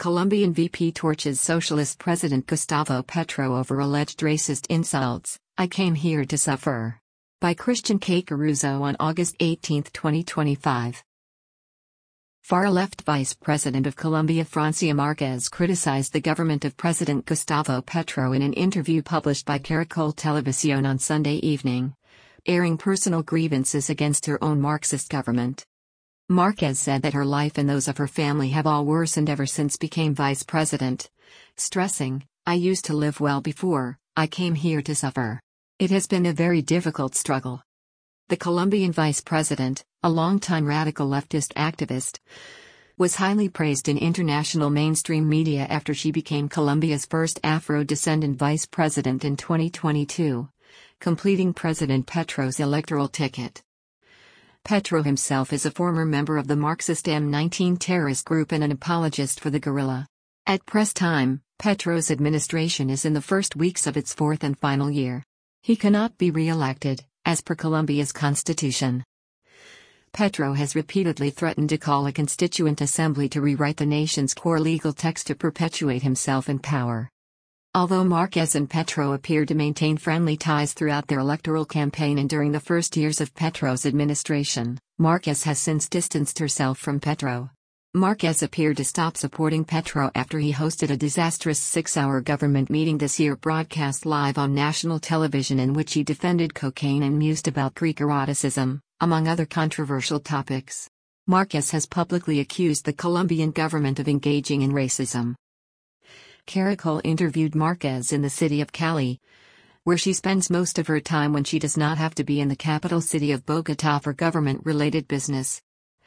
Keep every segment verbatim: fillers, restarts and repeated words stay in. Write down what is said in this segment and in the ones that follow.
Colombian V P torches socialist President Gustavo Petro over alleged racist insults. I came here to suffer. By Christian K. Caruso on August eighteenth, twenty twenty-five. Far-left Vice President of Colombia Francia Márquez criticized the government of President Gustavo Petro in an interview published by Caracol Televisión on Sunday evening, airing personal grievances against her own Marxist government. Márquez said that her life and those of her family have all worsened ever since became vice president, stressing, "I used to live well before, I came here to suffer. It has been a very difficult struggle." The Colombian vice president, a longtime radical leftist activist, was highly praised in international mainstream media after she became Colombia's first Afro-descendant vice president in twenty twenty-two, completing President Petro's electoral ticket. Petro himself is a former member of the Marxist M nineteen terrorist group and an apologist for the guerrilla. At press time, Petro's administration is in the first weeks of its fourth and final year. He cannot be re-elected, as per Colombia's constitution. Petro has repeatedly threatened to call a constituent assembly to rewrite the nation's core legal text to perpetuate himself in power. Although Márquez and Petro appeared to maintain friendly ties throughout their electoral campaign and during the first years of Petro's administration, Márquez has since distanced herself from Petro. Márquez appeared to stop supporting Petro after he hosted a disastrous six-hour government meeting this year broadcast live on national television in which he defended cocaine and mused about Greek eroticism, among other controversial topics. Márquez has publicly accused the Colombian government of engaging in racism. Caracol interviewed Márquez in the city of Cali, where she spends most of her time when she does not have to be in the capital city of Bogotá for government-related business.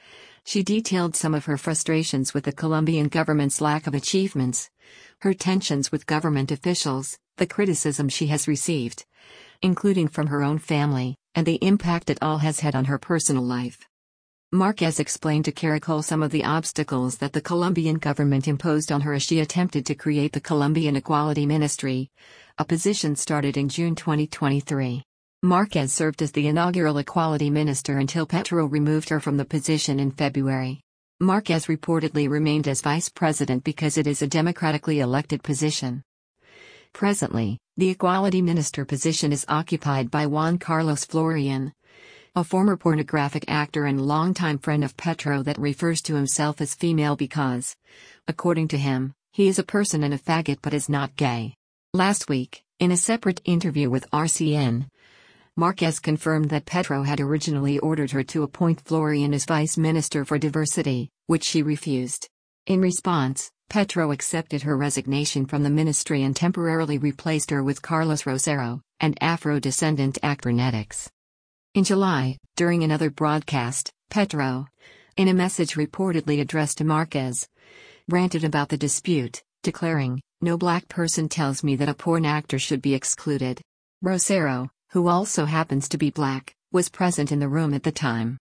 She detailed some of her frustrations with the Colombian government's lack of achievements, her tensions with government officials, the criticism she has received, including from her own family, and the impact it all has had on her personal life. Márquez explained to Caracol some of the obstacles that the Colombian government imposed on her as she attempted to create the Colombian Equality Ministry, a position started in June twenty twenty-three. Márquez served as the inaugural equality minister until Petro removed her from the position in February. Márquez reportedly remained as vice president because it is a democratically elected position. Presently, the equality minister position is occupied by Juan Carlos Florian, a former pornographic actor and longtime friend of Petro that refers to himself as female because, according to him, he is a person and a faggot but is not gay. Last week, in a separate interview with R C N, Márquez confirmed that Petro had originally ordered her to appoint Florian as vice minister for diversity, which she refused. In response, Petro accepted her resignation from the ministry and temporarily replaced her with Carlos Rosero, an Afro-descendant actor Netix. In July, during another broadcast, Petro, in a message reportedly addressed to Márquez, ranted about the dispute, declaring, "No black person tells me that a porn actor should be excluded." Rosero, who also happens to be black, was present in the room at the time.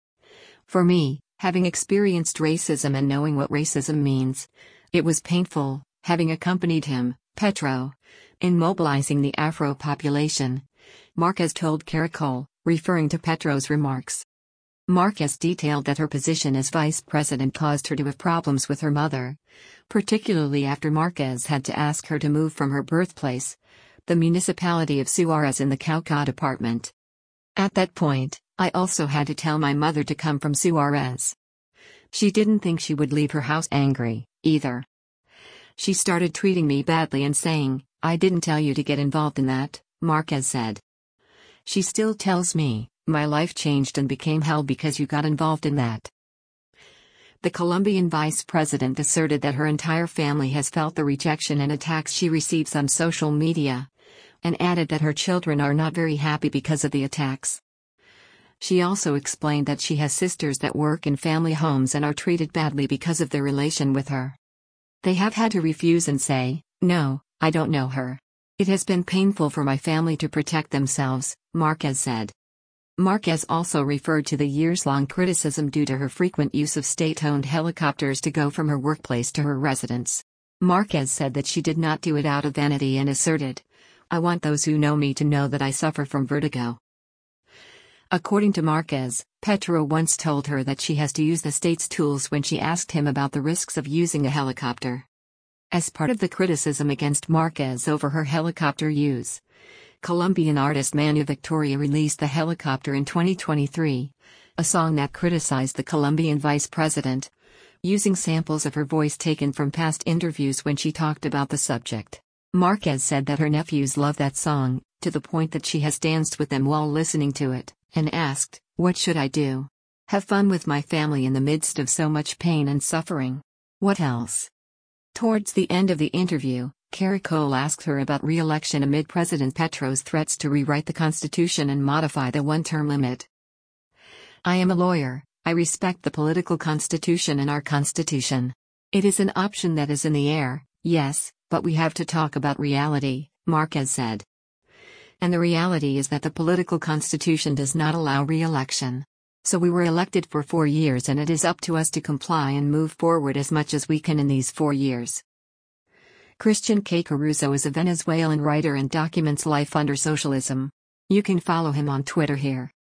"For me, having experienced racism and knowing what racism means, it was painful, having accompanied him, Petro, in mobilizing the Afro population," Márquez told Caracol, referring to Petro's remarks. Márquez detailed that her position as vice president caused her to have problems with her mother, particularly after Márquez had to ask her to move from her birthplace, the municipality of Suárez in the Cauca department. "At that point, I also had to tell my mother to come from Suárez. She didn't think she would leave her house angry, either. She started treating me badly and saying, 'I didn't tell you to get involved in that,'" Márquez said. "She still tells me, 'My life changed and became hell because you got involved in that.'" The Colombian vice president asserted that her entire family has felt the rejection and attacks she receives on social media, and added that her children are not very happy because of the attacks. She also explained that she has sisters that work in family homes and are treated badly because of their relation with her. "They have had to refuse and say, 'No, I don't know her. It has been painful for my family to protect themselves,'" Márquez said. Márquez also referred to the years-long criticism due to her frequent use of state-owned helicopters to go from her workplace to her residence. Márquez said that she did not do it out of vanity and asserted, "I want those who know me to know that I suffer from vertigo. According to Marquez, Petro once told her that she has to use the state's tools when she asked him about the risks of using a helicopter. As part of the criticism against Marquez over her helicopter use, Colombian artist Manu Victoria released The Helicopter in twenty twenty-three, a song that criticized the Colombian vice president, using samples of her voice taken from past interviews when she talked about the subject. Marquez said that her nephews love that song, to the point that she has danced with them while listening to it, and asked, "What should I do? Have fun with my family in the midst of so much pain and suffering? What else?" Towards the end of the interview, Caracol asked her about re-election amid President Petro's threats to rewrite the constitution and modify the one-term limit. "I am a lawyer, I respect the political constitution and our constitution. It is an option that is in the air, yes, but we have to talk about reality," Marquez said. "And the reality is that the political constitution does not allow re-election. So we were elected for four years and it is up to us to comply and move forward as much as we can in these four years. Christian K. Caruso is a Venezuelan writer and documents life under socialism. You can follow him on Twitter here.